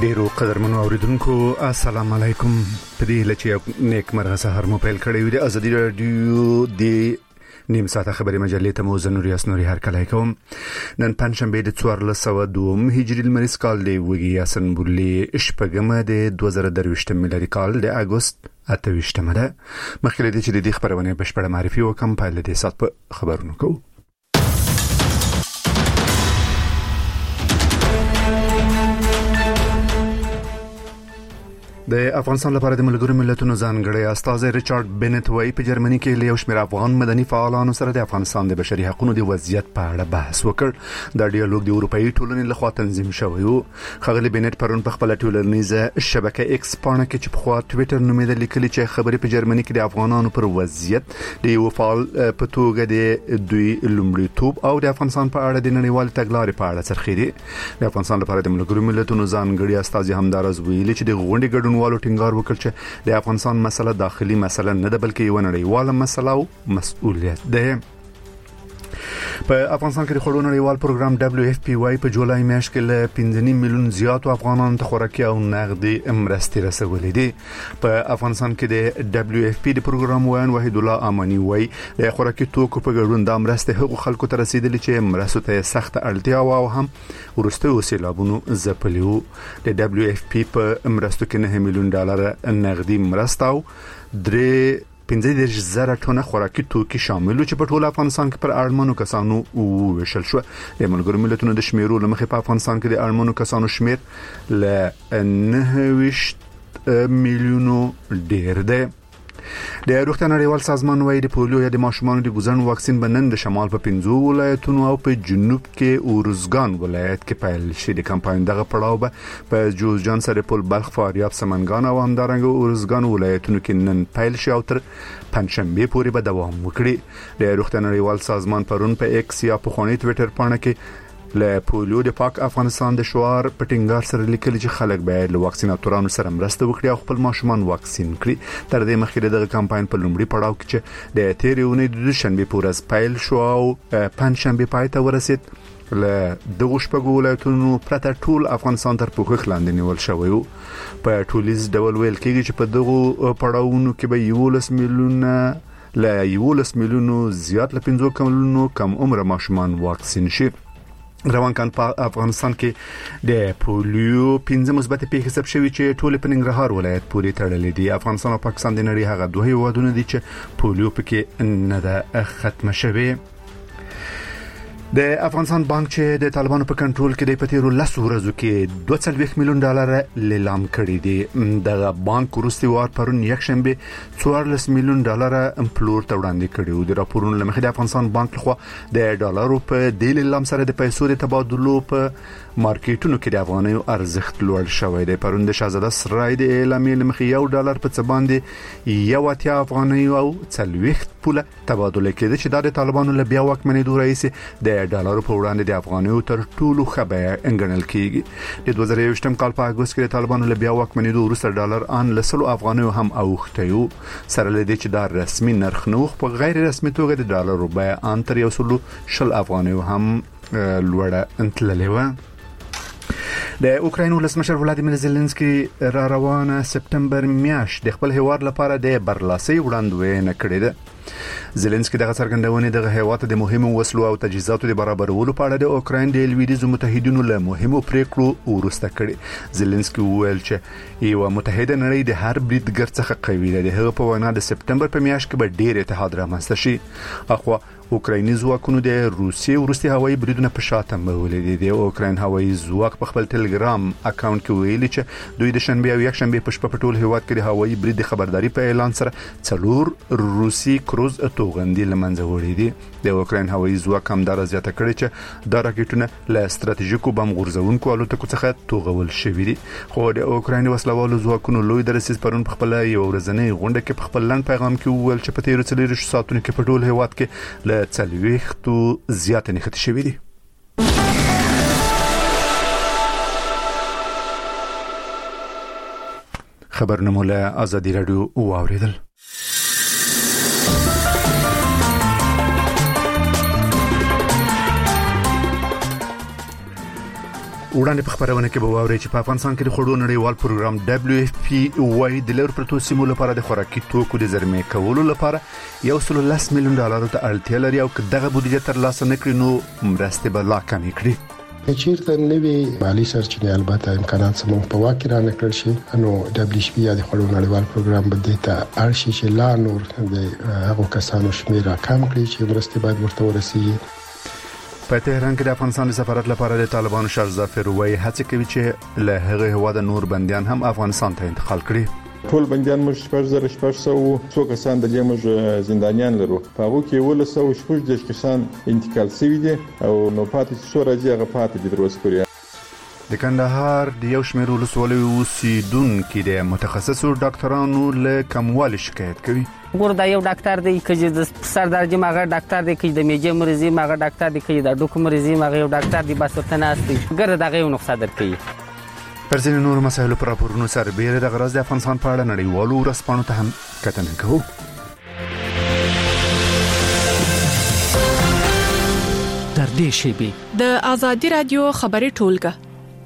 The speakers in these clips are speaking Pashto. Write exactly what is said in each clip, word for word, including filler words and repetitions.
ډیرو قدرمنو اوریدونکو السلام علیکم. په دې لچې نیک مرغه سحر مو پیل کړی وي د ازادي رادیو د نیم ساعته خبري مجلې ته مو زنوري اسنوري هر کله کوم. نن پنځشنبه د څوارلس سوه دوه هجري المریز کال دی وګي یاسن بولي شپږمه د دوه زره درویشت میلادي کال د اگست اته ویشتمه ده. مخکې د دې چې د دې خبرونه بشپړه معرفي وکم په لدې سات په خبرونو کوو. د افغانستان لپاره د ملګرو ملتونو ځانګړی استازی ریچارډ بنت وای په جرمني کې له یو شمېر افغان مدني فعالانو سره د افغانستان د بشري حقوقو د وضعیت په اړه بحث وکړ. دا ډیالوګ د اروپאי ټولنې لخوا تنظیم شوی و. خغلی بنت پرون په خپل ټولنیزه شبکه ایکس باندې کې چې په خوا ټوئیټر نومېدل لیکلي چې خبرې په جرمني کې د افغانانو پر وضعیت د یو فعال په توګه د دوی لومړیتوب او د افغانستان په اړه د نړیوال تګلارې په اړه څرخېدي. د افغانستان لپاره د ملګرو ملتونو ځانګړي استازي همدارز ویلي چې د غونډې ګډون والو ټینګار وکړ چې د افغانستان مسله داخلي مسله نه ده بلکې یو نړیواله مسله او مسؤلیت ده. په افغانستان کې د خړو نړیوال پروګرام دبليو اف پی واي په جولای میاشت کې له پنځه میلیون زیات افغانانو ته خوراکي او نغدي مرستې رسولې دي. په افغانستان کې د دبليو اف پی د پروګرام وان وحید الله امانی وای د خوراکي توکو په ګډون د مرستې حقوق خلکو ته رسیدلي چې مرستو ته سخت اړتیا و او هم ورسته وسیلابونو زپلیو. د دبليو اف پی په مرستو کې نه میلیون ډالر نغدي مرسته او درې پنځه دېرش زره ټنه خوراکي توکي شامل چې په ټول افغانستان کې پر اړمنو کسانو وویشل شو. د ملګرو ملتونو د شمیرو لمخې په افغانستان کې د اړمنو کسانو شمیر ل نه ویشت میلیونو ډیر دی. د روغتیا نړیوال سازمان وايي د پولیو یا د ماشومانو د ګوزن واکسین بنن د شمال په پنځو ولایتونو او په جنوب کې اورزګان ولایت کې پیل شي. د کمپاین دغه پړاو به په جوزجان سرپل بلخ فاریاب سمنګان او همدارنګه اورزګان ولایتونو کې نن پیل شي او تر پنځشنبه پورې به دوام وکړي. د روغتیا نړیوال سازمان پرون په ایکس یا په خونی ټوئیټر باندې کې له پولیو د پاک افغانستان د شعار پټینګار سره لیکلي چې خلک باید له واکسیناتورانو سره مرسته وکړي او خپل ماشومان واکسین کړي. تر دې مخکې دغه کمپاین په لومړي پړاو کې چې د تیرې اونۍ د دوشنبه پورز پیل شو او پنځشنبه پای ته ورسید له دغه شپږو ولایتونو پرته ټول افغانستان تر پوښښ لاندې نیول شوی و. په ټولیز ډول ویل کېږي چې په دغه پړاوونو کې به یولس میلیونه له یولس میلیونو زیات له پنځو کلونو کم عمر ماشومان واکسین شي. روان کان په افغانستان کې د پولیو پنځه مثبت پیښې ثبت شوې چې ټول په ننګرهار ولایت پورې تړلې دي. افغانستان او پاکستان د نړۍ هغه دوه هیوادونه دي چې پولیو پکې نه ده ختمه شوې. د افغانستان بانک چې د طالبانو په کنټرول کې د پتیرو لس ورځو کې دوه څلوېښت میلیون ډالر لیلام کړی دی. د بانک وروستي وار پرون یک شنبه څوارلس میلیون ډالر امپلور ته وړاندې کړي و. د راپورونو لمخې د افغانستان بانک لخوا د ډالرو په د لیلام سره د پیسو د تبادلو په مارکیټونو کې د افغانیو ارزښت لوړ شوی دی. پرون د شاهزاده سرای د اعلامیې لمخې یو ډالر په څه باندې یو اتیا افغانیو او څلوېښت پوله تبادله کېده چې د طالبانو له بیا واکمنېدو راهیسې د ډالرو په وړاندې د افغانیو تر ټولو ښه بیه انګڼل کېږي. د دوه زره یوویشتم کال په اګوست کې د طالبانو له بیا واکمنېدو وروسته ډالر ان له سلو افغانیو هم اوښتی و. سره له دې چې دا رسمي نرخ نه و په غیر رسمي توګه د ډالرو بیه ان تر یو سلو شل افغانیو هم لوړه تللې وه. د اوکراین ولسمشر ولادیمیر زيلنسکي را روانه سپتمبر میاشت د خپل هیواد لپاره د برلاسي وړاندوینه کړې ده. زيلنسکي دغه څرګندونه دغه هیواد د مهمو وسلو او تجهیزاتو د برابرولو په اړه د اوکراین د لویدیځو متحدینو له مهمو پریکړو ورسته کړي. زيلنسکي وویل چې یو متحده نړۍ د هر بریدګر څخه قوي ده. د هغه په وینا د سپتمبر په میاشت کې به ډېر اتحاد رامنځته شي. اخوا اوکرایني ځواکونو د روسیې ورستي هوایي بریدونه په شاته مولې دي. د اوکراین هوایي ځواک په خپل ټلګرام اکاونټ کې ویلي چې دوی د شنبه او یک شنبه په شپه په ټول هیواد کې د هوایي برید خبرداري په اعلان سره څلور روسي کروز توغندي لمنځه وړي دي. د اوکراین هوایي ځواک هم دا زیاته کړې چې دا راکټونه له ستراتیژیکو بم غورځونکو الوتکو څخه توغول شوي دي. خو د اوکراین وسلوالو ځواکونو لوی درسیز پرون په خپل یو ورځنی غونډه کې په خپل لنډ پیغام کې وویل چې په تیرو څلوېښتو ساعتونو کې په ټول هیواد کې له څلوېښتو زیات نښتې شوي دي. خبرونه له ازادي رادیو واوریدل. وړاندې په خبرونه کې به واوري چې په افغانستان کې د خوړو نړیوال پروګرام دبليو اف پی وايي د لور پروتو سیمو لپاره د خوراکي توکو د زرمې کولو لپاره یو سل لس میلیون ډالر ته اړتیا لري او که دغه بودیجه ترلاسه نکړي نو مرستې به لا کمې کړي. چیرته نوی مالی سرچینې البته امکانات سمون په واقع را نکړل شي نو دبليو اف پی یا د خوړو نړیوال پروګرام به د ته ارشي چې لا نور د هغه کسانو شمیر کم کړي چې مرستې باید ورته ورسیږي. په تهران کې د افغانستان د سفارت لپاره د طالبانو شاه ظفر وایي هڅه کوي چې له هغه هواده نور بنديان هم افغانستان ته انتقال کړي. ټول بنديان موږ شپږ زره شپږ سوه څو کسان د دې موږ زندانیان لرو. په هغه کې ولس او شپږ د کسان انتقال شوي دي او نو پاتې څو راځي هغه پاتې دي دروس کړی. د کندهار د یو شمېر ولسوالیو اوسیدونکو د متخصصو ډاکټرانو له کموالي شکایت کوي. ګور دا یو ډاکټر دی چې د سر درجه ماغه ډاکټر دی چې د میجه مریضي ماغه ډاکټر دی چې د ډوکو مریضي ماغه یو ډاکټر دی بس ورته ناست دی ګر دغه یو نقصه درکې. پر ځینې نور مسایلو پر راپورونو سره بیره د غرض د افغانستان په اړه نړیوالو ورځپاڼو ته هم کتنه کوو. تر دې شیبې د آزادي رادیو خبري ټولګه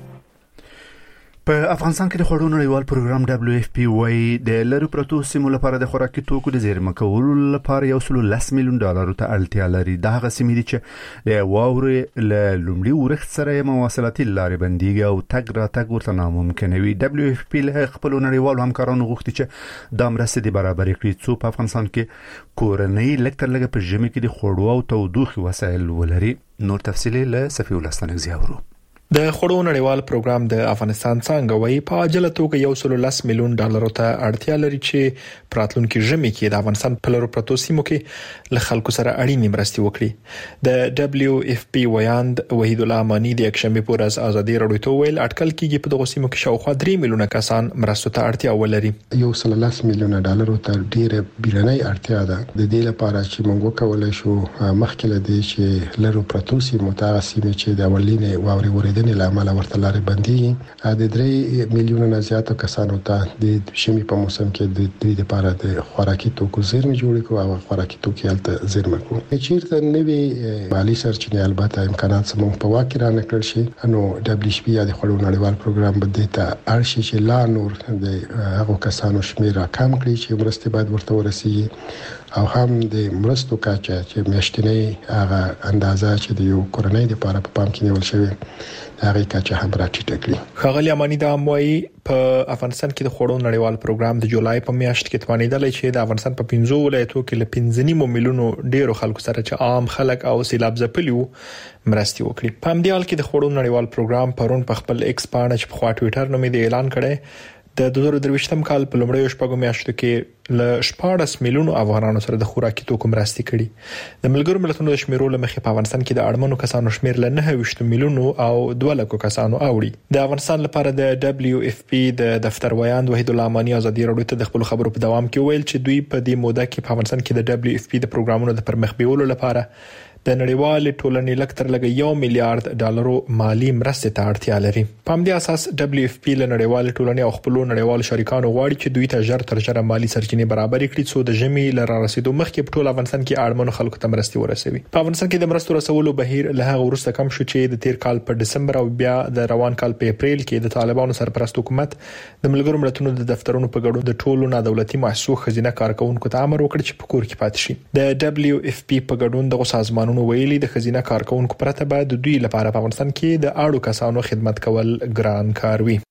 په افغانستان کې د خوړو نړیوال پروګرام دبليو اف پی وايي د لری پروتو سیمو لپاره د خوراکي توکو د زیرمه کولو لپاره یو سل لس میلیون ډالر ته اړتیا لري. دا هغه سیمې دي چې د واورې له لومړي ورښت سره مواصلاتي لارې بنديږي او تګ را تګ ورته ناممکن وي. دبليو اف پی له خپل نړیوال همکارانو غوښتي چې د مرستې د برابرۍ کړي څو په افغانستان کې کورنۍ لکټر لګه په ژمي کې د خوړو او تودوخي وسایل ولري. نور تفصیلی له صفی الله ستنګ زیاورو. د خوړو نړیوال پروګرام د افغانستان څنګه وایي په عاجله توګه یو سل لس میلیون ډالر ته اړتیا لري چې پراتلونکو ژمي کې د افغانستان په لور پروتو سیمو کې له خلکو سره اړینې مرستې وکړي. د دبليو اف پی ویاند وحید الله امانی د یکشنبه پر ورځ ازادي راډیو ته ویل اټکل کېږي په دغه سیمو کې شاوخوا درې میلیونه کسان مرستو ته اړتیا ولري. یو سل لس میلیون ډالر ته ډیره بیرنۍ اړتیا ده د دې لپاره چې موږ وکولای شو مخکې له دې چې لرو پروتو سیمو ته سیمه چې د اولینې واوري ورېدنې لامل ورته لارې بندي د درې میلیونه نه زیاتو کسانو ته د شمي په موسم کې د دې لپاره د خوراکي توکو زیرمه جوړ کړو او خوراکي توکي الته زیرمه کړو. چیرته نوی مالی سرچینې البته امکانات سمون په واقع را نکړل شي نو دبليو اف پی یا د خوړو نړیوال پروګرام به د ته ارشي چې لا نور د هغه کسانو شمیر کم کړي چې مرستې باید ورته ورسیږي او هم د مرستو کچه چې میاشتنی هغه اندازه چې د یو کورنۍ لپاره په پام کې نیول شوی هغه کچه هم راټیټه کړي. خغلی امانی دا موي په افغانستان کې د خوړو نړیوال پروګرام د جولای په میاشت کې توانیدل چې د افغانستان په پنځو ولایتونو کې ل پنځه نیم میلیونو ډیرو خلکو سره چې عام خلک او سیلاب ځپلیو مرستي وکړي. په همدې حال کې د خوړو نړیوال پروګرام پرون په خپل ایکس پاڼه چې په خوا ټوئیټر نومې د اعلان کړي د دوه زره درویشتم کال په لومړیو شپږو میاشتو کې ل شپږ میلیونو افغانانو سره د خوراکي توکو مرستې کړي. د ملګرو ملتونو د شمیرو لمخې په افغانستان کې د اړمنو کسانو شمیر ل نه ویشت میلیونو او دوه لک کسانو اوړي. د افغانستان لپاره د دبليو اف پی د دفتر ویاند وحید الله امانی ازادي راډیو ته د خپل خبرو په دوام کې ویل چې دوی په دې موده کې په افغانستان کې د دبليو اف پی د پروګرامونو د پرمخ بیولو لپاره د نړیوال ټولنې لکتر لګ یو میلیارډ ډالرو مالی مرستې ته اړتیا لري. په همدې اساس دبليو اف پی له نړیوال ټولنې او خپل نړیوال شریکانو غواړي چې دوی ته ژر تر ژره مالی سرچینې برابر کړي څو د ژمي لره رسیدو مخکې په ټول افغانستان کې اړمنو خلکو ته مرستې ورسوي. په افغانستان کې د مرستو رسولو بهیر له هغه وروسته کم شو چې د تیر کال په دسمبر او بیا د روان کال په اپریل کې د طالبانو سرپرست حکومت د ملګرو ملتونو د دفترونو په ګډون د ټولو نادولتي مؤسسو خزینه کارکونکو ته امر وکړ چې په کور کې پاتې شي. د دبليو اف پی په ګډون د سازمانونو ویلي د خزینه کارکونکو پرته به د دوی لپاره په افغانستان کې د اړو کسانو خدمت کول ګران کار وي.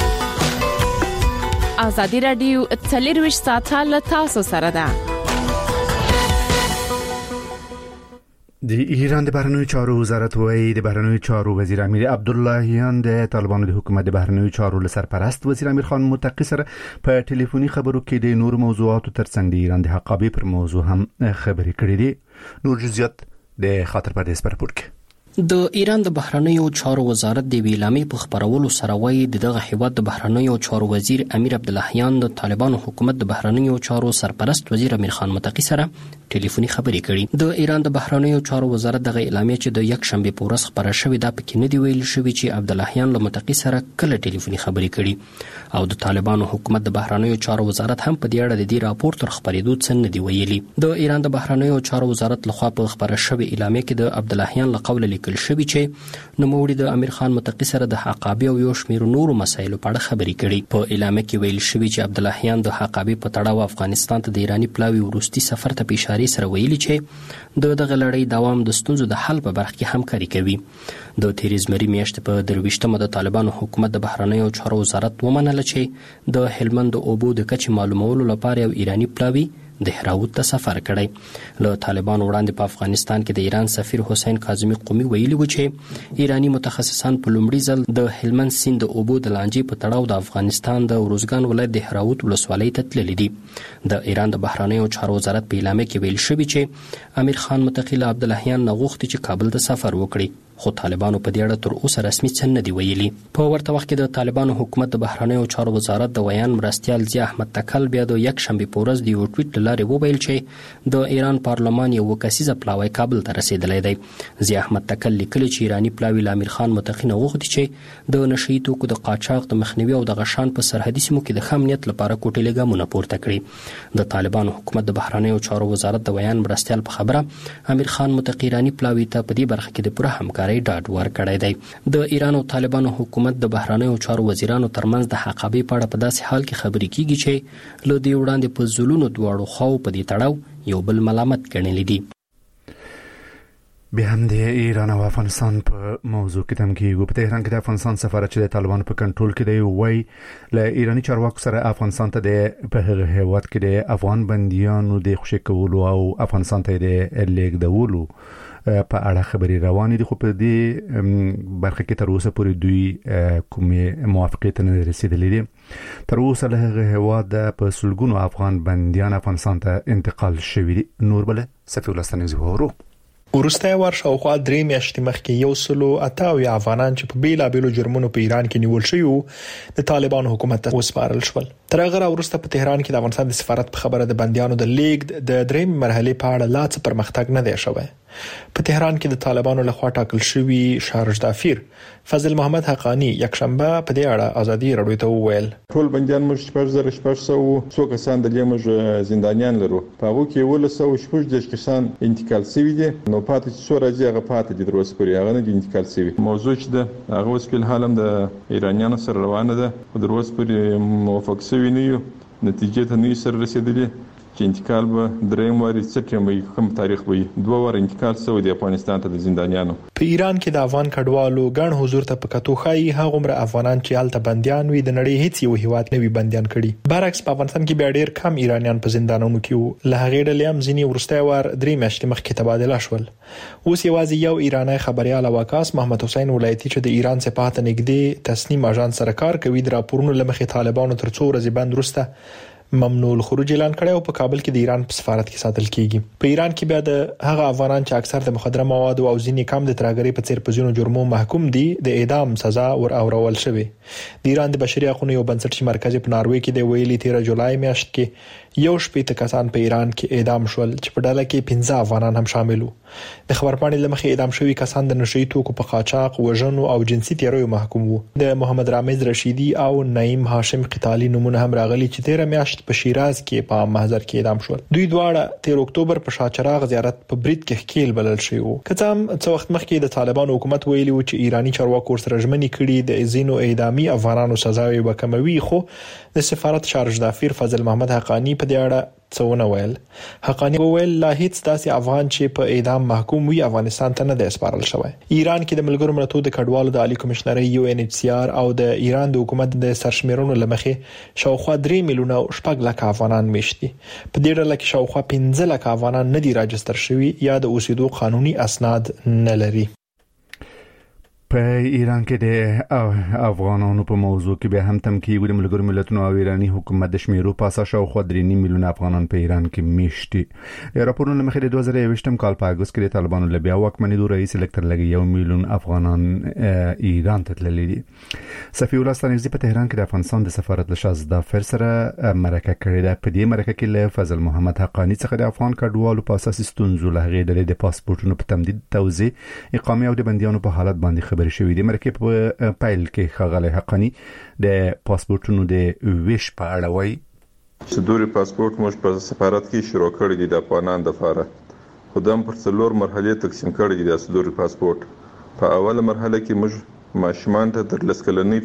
آزادي رادیو څلرویشت ساعته له تاسو سره ده. د ایران د بهرنیو چارو وزارت وايي د بهرنیو چارو وزیر امیر عبداللهیان د طالبانو د حکومت د بهرنیو چارو لسرپرست وزیر امیر خان متقی سره په ټلیفوني خبرو کې د نور موضوعاتو ترڅنګ د ایران د حقابې پر موضوع هم خبرې کړې دي. نور جزئیات د خاطر پردیس پر پورت کې د ایران د بهرنیو چارو وزارت د ویلامي په خبرولو سره وایي دغه هیواد د بهرنیو چارو وزیر امیر عبداللهیان د طالبانو حکومت د بهرنیو چارو سرپرست وزیر امیر خان متقی سره ټلیفوني خبرې کړي. د ایران د بهرنیو چارو وزارت دغه اعلامیه چې د یک شنبه په ورځ خبره شوې ده پکې نه دی ویل شوی چې عبداللهیان له متقی سره کله ټلیفوني خبرې کړي او د طالبانو حکومت د بهرنیو چارو وزارت هم په دې اړه د دې راپور تر خبرېدو څه نه دی ویلي. د ایران د بهرنیو چارو وزارت لخوا په خبره شوې اعلامیه کې د عبداللهیان له قوله لیکل شوی چې نوموړي د امیر خان متقي سره د حقابي او یو شمېر نورو مسایلو په اړه خبرې کړي. په اعلامیه کې ویل شوی چې عبداللهیان د حقابي په تړاو افغانستان ته د ایراني پلاوي وروستي سفر ته په اشارې سره ویلي چې د دغه لړۍ دوام د ستونزو د حل په برخه کې همکاري کوي. د تیریز مری میاشتې په درویشتمه د طالبانو حکومت د بهرنیو چارو وزارت ومنله چې د هلمند د اوبو د کچې معلومولو لپاره یو ایراني پلاوي د هراوت ته سفر کړی. له طالبانو وړاندې په افغانستان کې د ایران سفیر حسین کاظمی قومي ویلي و چې ایراني متخصصان په لومړي ځل د هلمند سیند د اوبو د لانجې په تړاو د افغانستان د روزګان ولایت د هراوت ولسوالۍ ته تللي دي. د ایران د بهرنیو چارو وزارت په اعلامیه کې ویل شوی چې امیر خان متقي له عبداللهیان نه غوښتي چې کابل ته سفر وکړي، خو طالبانو په دې اړه تر اوسه رسمي څه نه دی ویلي. په ورته وخت کې د طالبانو حکومت د بهرنیو چارو وزارت د ویان مرستیال ضیا احمد تکل بیا د یک شنبه په ورځ د یو ټویټ له لارې وویل چې د ایران پارلمان یو کسیزه پلاوی کابل ته رسیدلی دی. ضیا احمد تکل لیکلي چې ایراني پلاوی له امیر خان متقي نه غوښتي چې د نشئی توکو د قاچاق د مخنیوي او د غشان په سرحدي سیمو کې د ښه امنیت لپاره کوټلې ګامونه پورته کړي. د طالبانو حکومت د بهرنیو چارو وزارت د ویان مرستیال په خبره امیر خان متقي ایراني پلاوی ته په دې برخه کې د پوره همکارۍ ډاډ ورکړ. د ایران او طالبانو حکومت د بهرنیو چارو وزیرانو ترمنځ د حقابي په اړه په داسې حال کې خبرې کیږي چې له دې وړاندې په زلونو دواړو خواو په دې تړاو یو بل ملامت ګڼلي دي. به هم د ایران او افغانستان په موضوع کې تم کېږي. په تهران کې د افغانستان سفارت چې د طالبانو په کنټرول کې دی وایي له ایراني چارواکو سره افغانستان ته د په هغه هیواد کې د افغان بندیانو د خوشي کولو او افغانستان ته د لیږدولو په اړه خبري روانې دي، خو په دې برخه کې تر اوسه پورې دوی کومې موافقت نه رسیدلې دي. تر اوسه له هغه هیواد په سلګونو افغان بندیان افغانستان ته انتقال شوي دي. نور بل صفی الله ستنیزي وورو ورسته ورشه خو درې میاشتې مخکې یو سلو اتاوي افغانان چې په بیلابېلو جرمونو په ایران کې نیول شوی د طالبانو حکومت ته وسپارل شول. تر هغه ورسته په تهران کې د افغانستان د سفارت په خبره د بندیانو د لیږد د درېم مرحله په اړه لا څه پرمختګ نه دی شوی. په تهران کې د طالبانو لخوا ټاکل شوی شارژدافیر فضل محمد حقانی یک شنبه په دې اړه ازادي راډیو ته وویل ټول بندیان موږ شپږ زره شپږ سوه څو کسان د دې موږ زندانیان لرو، په هغه کې ولس سوه شپږ دېرش کسان انتقال شوي دي، نو پاتې څو راځي هغه پاتې دي تر اوسه پورې هغه نه دي انتقال شوي. موضوع چې د هغه اوس په حال هم د ایرانیانو سره روانه ده، خو تر اوسه پورې موافق شوي نه یو، نتیجې ته نه سره رسیدلي چې انتقال به درېم واري سپټمبر کوم تاریخ وي دوه وار انتقال شوی دی افغانستان ته د زندانیانو. په ایران کې د افغان کډوالو ګڼ حضور ته په کتو خای هغه عمر افغانان چې حالت بنديان وي د نړۍ هیڅ یو هیواد نه وي بنديان کړي. برعکس په افغانستان کې بیا ډېر کم ایرانیان په زندانونو کې وو. له هغه ډلې هم ځینې ورسته وار درې میاشتې مخکې تبادله شول. اوس یوازې یو ایرانی خبريال واکاس محمد حسین ولایتي چې د ایران سپاه ته نږدې تسنیم اژانس سره کار کوي د راپورونو لمخې طالبانو تر څو ورځې بند وروسته ممنوع الخروج اعلان کړی او په کابل کې د ایران په سفارت کې ساتل کیږي. په ایران کې بیا د هغه افغانان چې اکثر د مخدره مواد او ځینې کم د ترهګرۍ په څیر په ځینو جرمونو محکوم دي د اعدام سزا ور اورول شوی. د ایران د بشري حقوقو یو بنسټي مرکز په ناروې کې د ویلي تیر جولای میاشت کې یو شپږ کسان په ایران کې اعدام شول چې په ډله کې پنځه افغانان هم شامل وو. د خبرپاڼې لمخې اعدام شوی کسان د نشئی توکو په قاچاق، وژنو او جنسي تیریو محکوم وو. د محمد رامز رشیدي او نعیم هاشم قتالي نمونه هم راغلي چې تیر میاشت په شیراز کې په محضر کې اعدام شول. دوی دواړه تیر اکتوبر په شاچراغ زیارت په برید کې ښکیل بلل شوی وو. کله هم څو وخت مخکې د طالبانو حکومت ویلي و چې ایرانی چارواکو سره ژمنې کړي د ازینو اعدامي افغانانو سزاوي وکموي، خو د سفارت شارژدافیر فضل محمد حقانی په دې اړه څونه ویل. حقانی وویل لا هیڅ داسې افغان چې په اعدام محکوم وي افغانستان ته نه دی سپارل شوی. ایران کې د ملګرو ملتونو د کډوالو د عالی کمشنرۍ یو ان ایچ سی آر او د ایران د حکومت د سرشمیرونو لمخې شاوخوا درې میلیونه شپږ لک افغانان میشتي. په دې ډله کې شاوخوا پنځه لک افغانان نه دي راجستر شوي یا د اوسېدو قانوني اسناد نه لري. په ایران کې د افغانانو په موضوع کې به هم تم کېږي. د ملګرو ملتونو او ایرانی حکومت د شمیرو پاسه شاوخوا درې نیم میلیونه افغانان په ایران کې میشتي. راپورونه مخې د دوه زره یوویشتم کال په اګوست کې د طالبانو له بیا واکمنېدو رئیس لکتر لګي یو میلیون افغانان ایران ته تللي دي. صفی الله ستانکزي په تهران کې د افغانستان د سفارت له شازدافر سره مرکه کړې ده. په دې مرکه کې له فضل محمد حقانی څخه د افغان کډوالو په اساس ستونزو له هغې ډلې د پاسپورتونو په تمدید، توزیع، اقامې او د بندیانو په حالت باندې خبرې شوې دي. مرکه په پایل کې ښاغلی حقانی د پاسپورتونو د ویش په اړه وایي صدوري پاسپورت موږ په سفارت کې شروع کړی دی د افغانانو لپاره، خو دا پر څلور مرحلې تقسیم کړی دی د صدوري پاسپورت. په اوله مرحله کې موږ ماشومان ته تر لس کلنۍ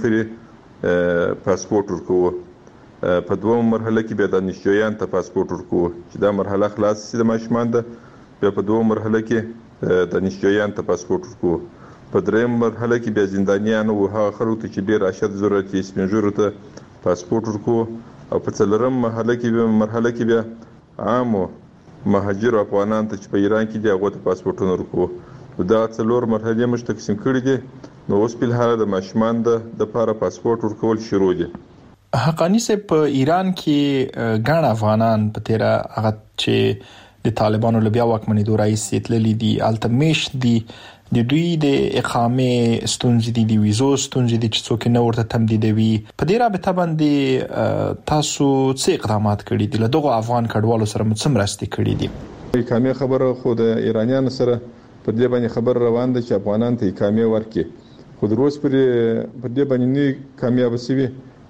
پورې پاسپورت ورکوو. په دویمه مرحله کې بیا دانشجویان ته پاسپورت ورکوو چې دا مرحله خلاص شي د ماشومان ده. بیا په دویمه مرحله کې دانشجویان ته پاسپورت ورکوو. په دریمه مرحله کې بیا زندانیان او هغه خلکو ته چې ډېر اشد ضرورت یې سپین ږیرو ته پاسپورت ورکوو. او په څلورمه مرحله کې بیا مرحله کې بیا عامو مهاجر افغانان ته چې په ایران کې دي هغه ته پاسپورتونه ورکوو. دا څلور مرحلې موږ تقسیم کړي دي. نو اوس په حال د ماشومان د لپاره پاسپورت ورکول شروع دي. حقانی سه په ایران کې ګڼ افغانان په تیر هغه چې د طالبانو لبیا واکمنۍ دوه رئیس تللی دي التمش دي د دوی د اقامه ستونزې دي د ویزو ستونزې دي چې څوک نه ورته تمدیدوي. په دې رابطه باندې تاسو څه اقدامات کړي دي؟ له دغه افغان کډوالو سره څه مرستې کړي دي؟ اقامه خبره خو د ایرانیانو سره په دې باندې خبر روان ده چې افغانان ته اقامه ورکړي. خو د روز پر په دې باندې نه کامیاب شوي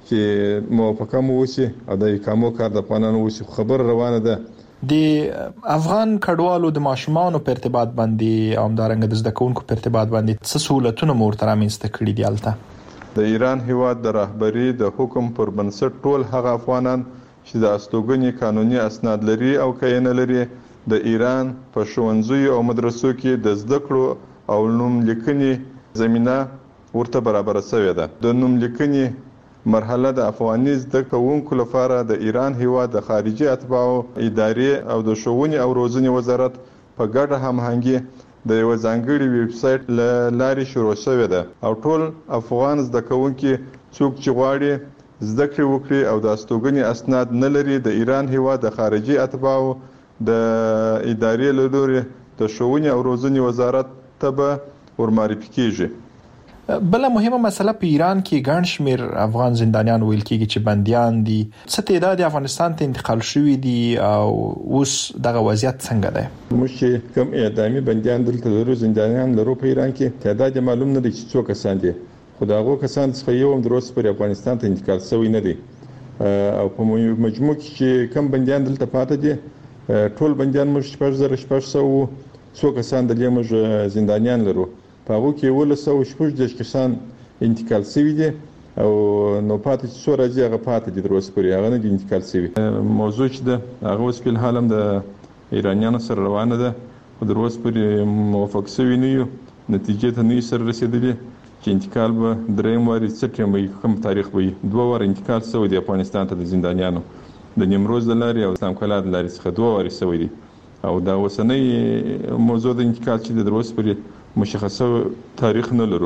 چې موافقه مو وشي او د اقامه کار د افغانانو وشي. خبر روانه ده د افغان کډوالو د ماشومانو په ارتباط باندې او همدارنګه د زده کوونکو په ارتباط باندې څه سہولتونه مو ورته رامنځته کړي دي؟ البته د ایران هیواد د رهبری د حکم پر بنسټ ټول هغه افغانان چې د استوګنې قانوني اسناد لري او کینه لري د ایران په ښوونځیو او مدرسو کې د زده کړو او نوم لیکنې زمينه ورته برابر شوې ده. د نوم لیکنې مرحله د افغاني زده کوونکو لپاره د ایران هیواد د خارجي اتباعو ادارې او د ښوونې او روزنې وزارت په ګډه هماهنګي د یو ځانګړي ویب سټ لارې شروع شوې ده. او ټول افغان زده کوونکي څوک چې غواړي زده کړې وکړي او د استوګنې اسناد نه لري د ایران هیواد د خارجي اتباعو د ادارې له لوري د ښوونې او روزنې وزارت ته به ورمعرفي کیږي. بل مهمه مسله په ایران کې ګڼ شمیر افغان زندانیان ویل کېږي چې بنديان دي. څه تعداد افغانستان ته انتقال شوي دي او اوس دغه وضعیت څنګه ده؟ موږ چې کوم اعدامي بنديان دلته لرو زندانیان لرو په ایران کې تعداد معلوم نه دي چې څو کسان دي. خو دا هغه کسان څخه یو هم دروس پر افغانستان ته انتقال شوی نه دي. او په مجموع کې چې کوم بنديان دلته پاتې دي ټول بنديان موږ شپږ زره شپږ سوه څو کسان د موږ زندانیان لرو. په هغه کې ولسو شپږ د کسان انتقال شوی دي او نو پاتې څو راځي هغه پاتې دي دروس پرې هغه نه انتقال شوی. موضوع چې ده هغه اوس په حال هم د ایرانیانو سره روانه ده. خو دروس پرې موافق شوی نه یو نتیجې ته نه سره رسیدلی چې انتقال به دریم واري سپټمبر کوم تاریخ وي. دوه وار انتقال شوی دی افغانستان ته د زندانیانو د نیمروز د لارې او اسلام کلا د لارې څخه دوه واري شوی دي. او دا وسنۍ موضوع د انتقال چې د دروس پرې مشخصه تاریخ نه لرو.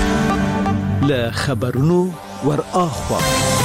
له خبرونو ور اخوا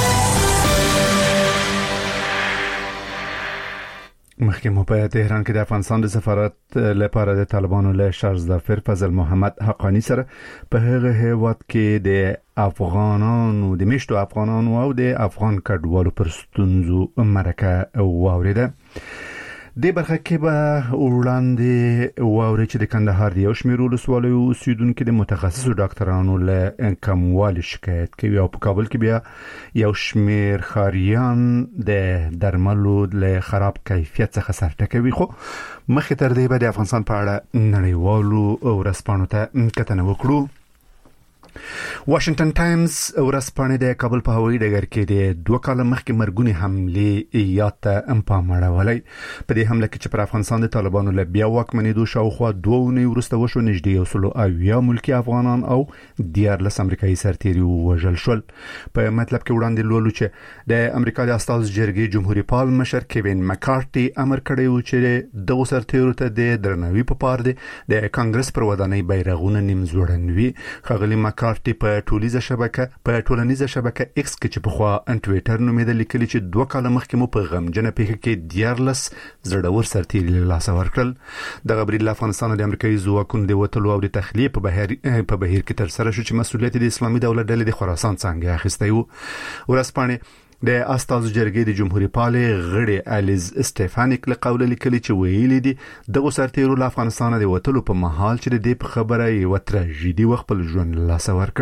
مخکې مو په تهران کې د افغانستان د سفارت لپاره د طالبانو له شارزدافر فضل محمد حقانی سره په هغه هیواد کې د افغانانو د میشتو افغانانو او د افغان کډوالو پر ستونزو مرکه واوریده. د برخه کې به وړاندې واوري چې د کندهار د یو شمېر ولسوالیو اوسیدونکو د متخصصو ډاکټرانو له کموالي شکایت کوي او په کابل کې بیا یو شمېر ښاریان د درملو له خراب کیفیت څخه سر ټکوي. خو مخکې تر دې به د افغانستان په اړه نړیوالو ورځپاڼو ته کتنه وکړو. واشنگټن ټایمز ورځپاڼه د کابل په هوایي ډګر کې د دوه کال مخکې مرګونی حمله یاد ته پام اړولی. په دې حمله کې چې پر افغانستان د طالبانو له بیا واکمنېدو شاوخوا دوه اونۍ وروسته وشو نږدې یو سل اویا ملکي افغانان او دیارلس امریکایي سرتیري ووژل شول. په مطلب کې وړاندې لولو چې د امریکا د استازو جرګې جمهوریت پال مشر کیوین مکارټي امر کړی و چې دغه سرتیرو ته د درناوي په پار دی د کانګرس پر ودانۍ بیرغونه نیم زوړندوي. ښاغلي مکارټي په ټولیزه شبکه په ټولنیزه شبکه ایکس کې چې په خوا انټویټر نومېدل لیکلي چې دوه کال مخکې مو په غمجنه پیښه کې دیارلس زړور سرتیري له لاسه ورکړل. دغه بریډ له افغانستان د امریکایي ځواکونو د وتلو او د تخلیه په بهیر په بهیر کې تر سره شو چې مسؤلیت د اسلامي دولت ډلې د خراسان څنګه اخیستی وو. ورځپاڼې د استازو جرګې د جمهوریت پال غړي الیز استفانیک له قوله لیکلي چې ویلي دي دغه سرتیرو له افغانستان د وتلو په مهال چې د دې په خبره یو تراژیدي وخت په ژوند له لاسه ورکړ.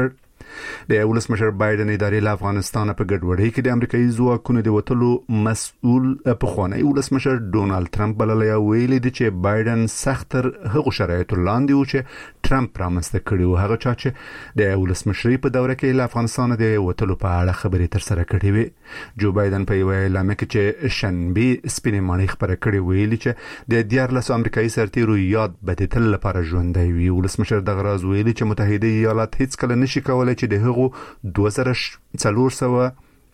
د ولسمشر بایدن ادارې له افغانستان په ګډوډۍ کې د امریکایي ځواکونو د وټلو مسؤل په خوانی ولسمشر ډونالد ترامپ بللی ویلي دی چې بایدن سختر هغه شرایط لاندې و چې ترامپ رامنځته کړي و. هغه چا چې د ولسمشرۍ په دوره کې له افغانستان د وټلو په اړه خبرې تر سره کړې وي. جو بایدن په یو اعلامیه کې چې شنبه سپینې ماڼۍ خبره کړې ویلي چې د دیارلس امریکایي سرتیرو یاد به د تل لپاره ژوندی وي. ولسمشر دغه راز ویلي چې متحده ایالات هیڅ کله نشي کولای چې د هغو دوه زره څلور سوه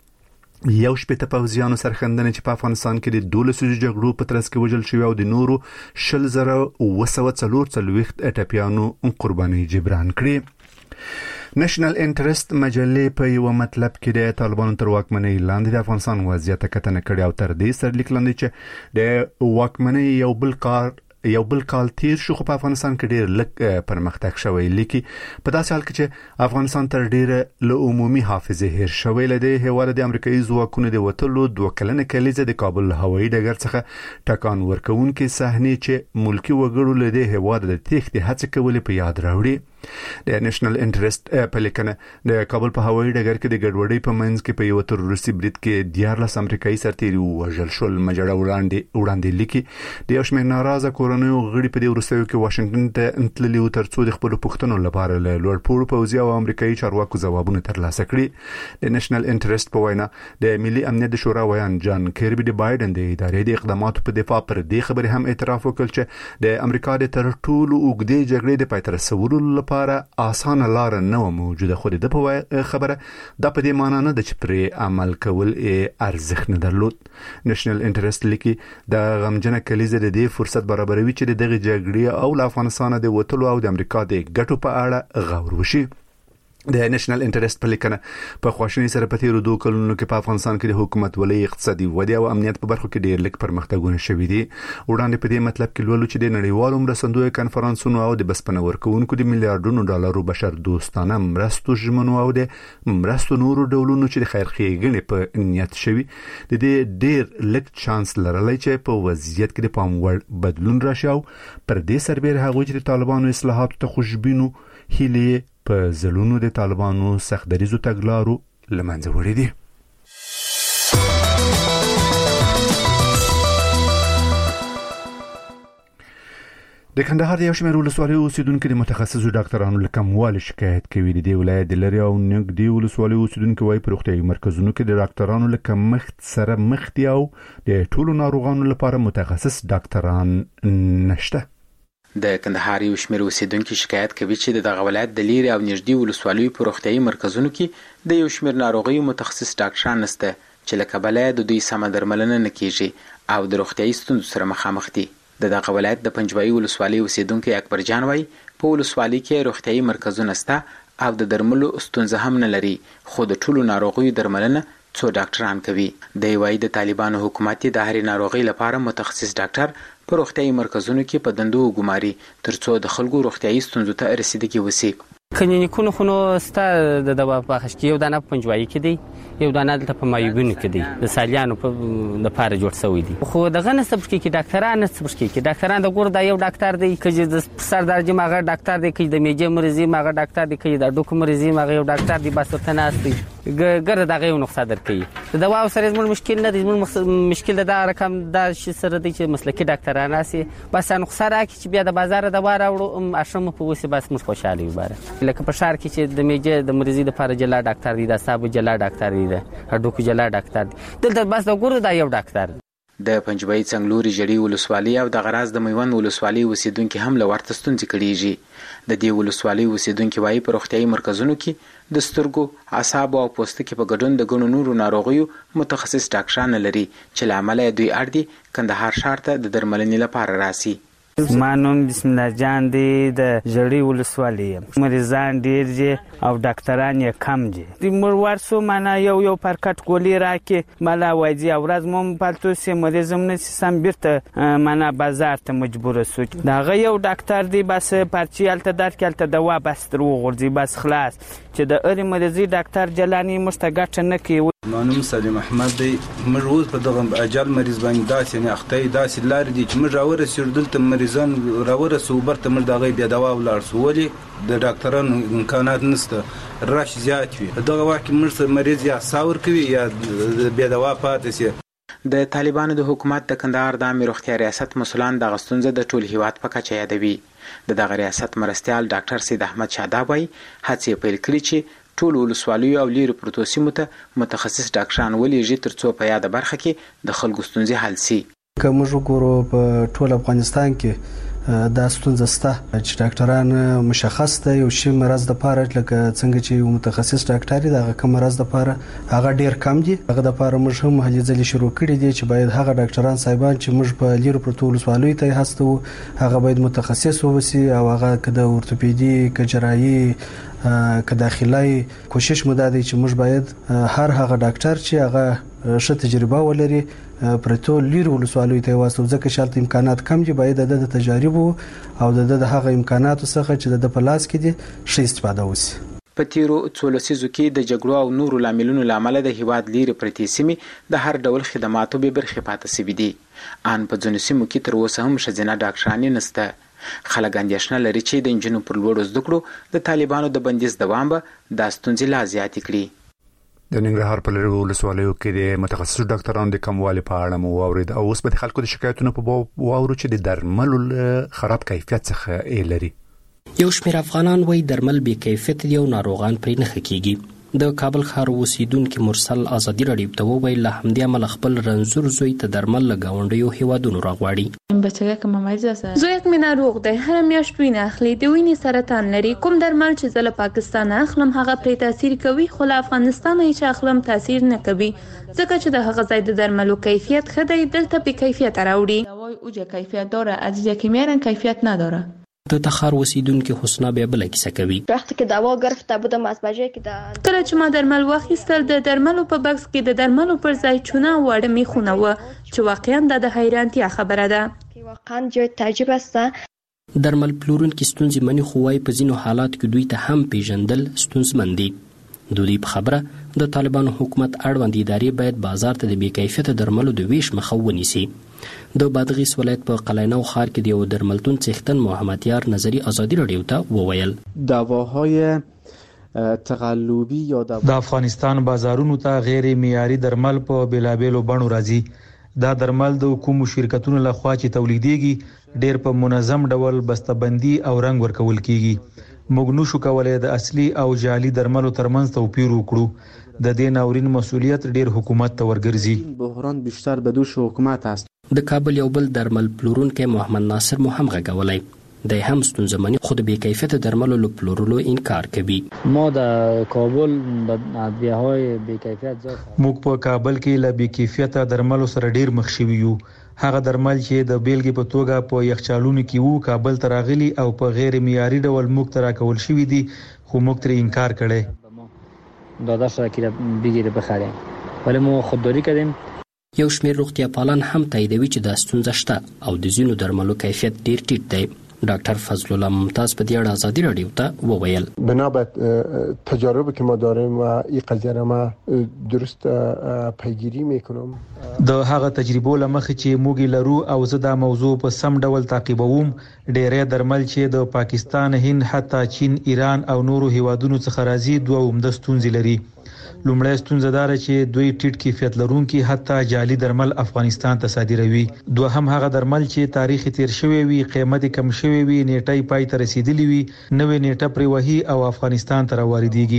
یو شپېته پوځیانو سرښندنې چې په افغانستان کې د دولسو جګړو په ترڅ کې وژل شوي او د نورو شل زره اوه سوه څلور څلوېښت ټپیانو قرباني جبران کړي. نېشنل انټرست مجلې په یو مطلب کې د طالبانو تر واکمنۍ لاندې د افغانستان وضعیت کتنه کړې او تر دې سره لیک لاندې چې د واکمنۍ یو بل کار یو بل کال تیر شو خو په افغانستان کې ډېر لږ پرمختګ شوی. لیکي په داسې حال کې چې افغانستان تر ډېره له عمومي حافظې هیر شوی لدی هیواد د امریکایي ځواکونو د وټلو دوه کلنه کلیزه د کابل هوایي ډګر څخه ټکان ورکوونکې صحنې چې ملکی وګړو له دې هیواد د تېښتې هڅه کولې په یاد راوړي. د نېشنل انټرست په لیکنه د کابل په هوایي ډګر کې د ګډوډۍ په منځ کې په یو تروریستي برید کې دیارلس امریکایي سرتیري وژل شول. مجله وړاندې وړاندې لیکي د یو شمېر ناراضه کورنیو غړي په دې وروستیو کې واشنګټن ته تللي وو تر څو د خپلو پوښتنو لپاره له لوړپوړو پوځي او امریکایي چارواکو ځوابونه ترلاسه کړي. د نېشنل انټرست په وینا د ملي امنیت د شورا ویان جان کیربي د بایدن د ادارې د اقداماتو په دفاع پر دې خبرې هم اعتراف وکړ چې د امریکا د تر ټولو اوږدې جګړې د پای ته رسولو لپاره آسانه لار نه و موجوده. خو د په خبره دا په دې معنی نه ده چې پرې عمل کول ارزښت نه درلود. نېشنل انټرست لیکي د غمجنه کلیزه د دې فرصت برابروي چې د دغه جګړې او له افغانستان د وټلو او د امریکا د ګټو په اړه غور وشي. د نېشنل انټرست په لیکنه په خواشینۍ سره په تیرو دوه کلونو کې په افغانستان کې د حکومت ولې اقتصادي ودې او امنیت په برخو کې ډېر لږ پرمختګونه شوي دي. وړاندې په دې مطلب کې لولو چې د نړیوالو مرستندویو کنفرانسونو او د بسپنه ورکوونکو د میلیارډونو ډالرو بشر دوستانه مرستو ژمنو او د مرستو نورو ډولونو چې د خیر ښېګڼې په نیت شوي د دې ډېر لږ چانس لرلی چې په وضعیت کې د پام وړ بدلون راشي او پر دې سربېره هغوی چې د طالبانو اصلاحاتو ته خوشبینو هیلې په زلونو د طالبانو سختدریزو تګلارو لمنځه وړي دي. د کندهار د یو شمېر ولسوالیو اوسیدونکو د متخصصو ډاکټرانو له کموالي شکایت کوي. د دې ولایت د لرې او نږدې ولسوالیو اوسیدونکو وايي په روغتیايي مرکزونو کې د ډاکټرانو له کمښت سره مخ دي او د ټولو ناروغانو لپاره متخصص ډاکټران نشته. د کندهار یو شمېر اوسیدونکو شکایت کوي چې د ولایت د لرې او نږدې ولسوالیو په روغتیايي مرکزونو کې د یو شمېر ناروغیو متخصص ډاکټران نشته چې له کبله د دوی سمه درملنه نه کیږي او د روغتیايي ستونزو سره مخامخ دي. د دغه ولایت د پنجوایي ولسوالۍ اوسیدونکو اکبر جان وايي په ولسوالۍ کې روغتیايي مرکزونه شته او د درملو ستونزه هم نه لري خو د ټولو ناروغیو درملنه څو ډاکټران کوي. د وايي د طالبانو حکومت د هرې ناروغي لپاره متخصص ډاکټر په روغتیايي مرکزونو کې په دندو وګماري ترڅو د خلکو روغتیايي ستونزو ته رسیدګي وسی. کلینیکونو خو نو ستا د دوا په بخش کې یو دانه په پنجوایي کې دی یو دانه دلته په مایوبینو کې دی د سالیانو په لپاره جوړ شوی دی خو دغه نه سبق کې ډاکټران نه سبق کې ډاکټران د ګور دا یو ډاکټر دی چې د سر درجه ماغه ډاکټر دی چې د میجه مریضي ماغه ډاکټر دی چې د ډوکو مریضي ماغه یو ډاکټر دی بس ته نه استي ګر دغه یو نقصه درکې د دوا سره زموږ مشکل نه دی زموږ مشکل دا رقم دا شي سره دی چې مسلکي ډاکټران راسي بس نقصه راکې چې بیا د بازار دوا راوړو اشم په وسی بس موږ خوشاله یو باره لکه په شهر کې چې د میجه د مریضي د لپاره جلا ډاکټر دی د اعصاب جلا ډاکټر دی د هډوکو جلا ډاکټر دی دلته بس د ګورو دا یو ډاکټر د پنجوایي څنګلوري جړی ولسوالۍ او د غراز د میوند ولسوالۍ اوسیدونکو هم لورته ستونزې کړيږي. د دې ولسوالۍ اوسیدونکو وايي په روغتيايي مرکزونو کې د سترګو اعصاب او پوستکي په ګډون د ګڼو نورو ناروغیو متخصص ډاکټران لري چې لامل دوی اړ دي کندهار ښار ته د درملنې لپاره راسي. ما نوم بسم الله جان دی د جړی ولسوالۍ مریضان ډیر دي او ډاکټران یې کم دي د مروار سو معنا یو یو پرکټ ګولې راکې ملا وایي اورز مم پالتو سي مریضم نه سم بیرته معنا بازار ته مجبور سو دا غ یو ډاکټر دی بس پرچی الته در کلته دوا بس درو غورځي بس خلاص چې د اړ مریضي ډاکټر جلانی مستګټ نه کوي. مانوم سلیم احمد دی. موږ اوس په دغه اجل مریض باندې داسې نه اخته داسې لارې دي چې موږ راورسېږو دلته مریضان راورسو برته موږ د هغې بې دوا ولاړ سو. ولې د ډاکټرانو امکانات نشته، رش زیات وي. دغه وخت کې موږ مریض یا سا ورکوي یا بې دوا پاتې سي. د طالبانو د حکومت د کندهار د عامې روغتیا ریاست مسؤلان دغه ستونزه د ټول هیواد په کچه یادوي. د دغه ریاست مرستیال ډاکټر سید احمد شاداب وایي هڅې پیل کړي چې ټول ولسوالیو او لیرو پروتو سیمو ته متخصص ډاکټران ولېږي ترڅو په یاده برخه کې د خلکو ستونزې حل سي. که موږ وګورو په ټول افغانستان کې دا ستونزه شته چې ډاکټران مشخص ده یو شی مرض د پاره لکه څنګه چې یو متخصص ډاکټر دی دغه کوم مرض د پاره هغه ډیر کم دي. هغه د پاره موږ هم هلي ځلې شروع کړي دي چې باید هغه ډاکټران صاحبان چې موږ په لیرو پروتو ولسوالیو ته هستو هغه باید متخصص ووسی او هغه کده اورتوپیدي کجرایي که داخلي کوشش مو ده چې موږ باید هر هغه ډاکټر چې هغه ښه تجربه ولري پرتو لیرو ولسوالیو ته واسو ځکه شالت امکانات کم دي باید د تجارب او د هغه امکاناتو څخه چې د پلاس کې دي ښه استفاده وشي. په تیرو څو لسیزو کې د جګړو او نورو لاملونو لامل د هیواد لیرې پرتې سیمې د هر ډول خدماتو به برخې پاتې سوي دي. ان په ځینو سیمو کې تر اوسه هم ښځینه ډاکټرانې نشته. خلک اندېښنه لري چې د نجونو پر لوړو زده کړو د طالبانو د بندیز دوام به دا ستونزې لا زیاتې کړي. د ننګرهار په لیرو ولسوالیو کې د متخصص ډاکټرانو د کموالي په اړه مو واورید او اوس به خلکو د شکایتونو په واورو چې د درملو خراب کیفیت څخه لري. یو شمېر افغانان وایي درمل بې کیفیت دي او ناروغان پرې نه ښه کیږي. د کابل ښار اوسیدونکي مرسل ازادي راډیو ته وویل له همدې امله خپل رنځور زوی ته درمل له ګاونډیو هیوادونو راغواړي. بچه‌که ممایز وسه زوی مې ناروغ دی، هر میاشت وینه اخلي، د وینې سرطان لري. کوم درمل چې زه له پاکستان اخلم هغه پرې تاثیر کوي، خو له افغانستان چې اخلم تاثیر نه کوي ځکه چې د هغه ځای د درملو کیفیت ښه دی، دلته بې کیفیت راوړي. دوای اوجه کیفیت داره، از اینجا که میارن کیفیت نداره. د تخار اوسیدونکي حسنا به بل کیسه کوي. وقتی که دوا گرفته بودم از بجای که کله چې ما درمل واخیستل د درملو په بکس کې د درملو پر ځای چونه وړه میخونه و چې واقعا د حیرانتیا خبره ده. واقعا جای تعجب است. درمل پلورونکي ستونزې مني خو وايي په ځینو حالات کې دوی ته هم پیژندل ستونزمن دي. دوی په خبره د طالبانو حکومت اړوند ادارې باید بازار ته د بې کیفیته درملو د ویش مخه ونیسي. د بادغیس ولایت په قلعه‌نو ښار کې د یو درملتون څښتن محمد یار نظری ازادي راډیو ته وویل دواهای تقلبی یا د افغانستان بازارونو ته غیر معیاري درمل په بلابلو بڼو راځي. دا درمل د حکومت شرکتونو لخوا چې تولیدېږي ډېر په منظم ډول بسته‌بندي او رنګ ورکول کیږي. موږ نشو کولای د اصلي او جعلي درملو ترمنځ توپیر وکړو. د دې ناورین مسؤلیت ډېر حکومت ته ورګرځي. بحران بیشتر به دوش حکومت است. د کابل یو بل درمل پلورونکی محمد ناصر مو هم غږولی دی هم ستونزمنې خو د بې کیفیته درملو له پلورلو انکار کوي. ما د کابل د ادویه‌های بې کیفیت ځای موږ په کابل کې له بې کیفیته درملو سره ډېر مخ شوي یو. هغه درمل چې د بیلګې په توګه په یخچالونو کې وو کابل ته راغلي او په غیر معیاري ډول موږ ته راکول شوي دي خو موږ ترې انکار کړی. داده شده که بگیره بخریم ولی ما خودداری کردیم. یو شمېر روغتیا پالان هم تاییدوي چې دا ستونزه شته او د ځینو درملو کیفیت ډیر ټیټ دی. ډاکټر فضل الله ممتاز په دې اړه ازادي راډیو ته وویل بنا به تجاربی که ما داریم و این قضیه را ما درست پیگیری میکنم. د هغه تجربو لمخې چې موږ لرو او زه دا موضوع په سم ډول تعقیبوم ډېرې درمل چې د پاکستان، هند، حتی چین، ایران او نورو هیوادونو څخه راځي دوه عمده ستونزې لري. لومړی ستونزه دا ده چې دوی ټیټ کیفیت لرونکي حتی جعلي درمل افغانستان ته صادروي. دوهم هغه درمل چې تاریخ تیر شوی وي، قیمت کم شوی وي، نیټه پای ته رسیدلی وي، نوې نیټه پرې وهي او افغانستان ته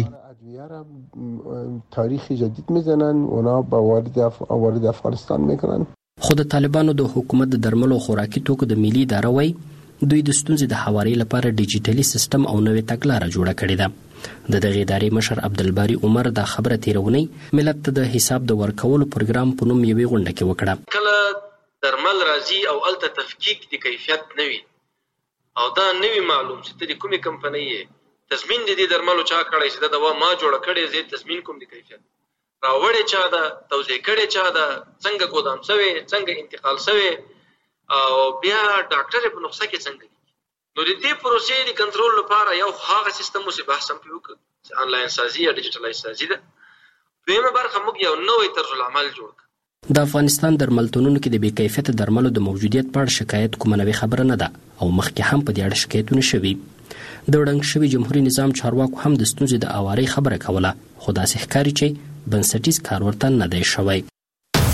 راواردېږي. تاریخ جدید میزنن اونا با وارد اف... وارد افغانستان میکنن. خود طالبانو د حکومت د درملو خوراکي توکو د ملي اداره وای دوی د ستونزې د حواري لپاره ډیجیټلي سیستم او نوې تګلاره جوړه کړې ده. د دغه ادارې مشر عبدالباری عمر دا خبره تیرونی ملت ته د حساب د ورکولو پروګرام په نوم یوې غونډه کې وکړه. کله درمل راځي او الته تفکیک د کیفیت نوي او دا نوي معلوم چې د کومې کمپنۍ تضمین د دې درملو چا کړی چې دا دوا ما جوړه کړې زه تضمین کوم د کیفیت راوړې چا دا توزیع کړې چا دا څنګه ګودام شوی څنګه انتقال شوی او بیا ډاکټر په نسخه کې څنګه نو د دې پروسې د کنټرول لپاره یو هغه سیستم مو چې بحث هم وکړ چې انلاین سازي یا ډیجیټلایز سازي ده دویمه برخه موږ یو نوې طرز العمل جوړ کړ. د افغانستان درملتونونو کې د بې کیفیته درملو د موجودیت په اړه شکایت کومه نوې خبره نه ده او مخکې هم په دې اړه شکایتونه شوي. د ړنګ شوي جمهوریت نظام چارواکو هم د ستونزې د اوارۍ خبره کوله، خو داسې ښکاري چې بنسټیز کار ورته نه دی شوی.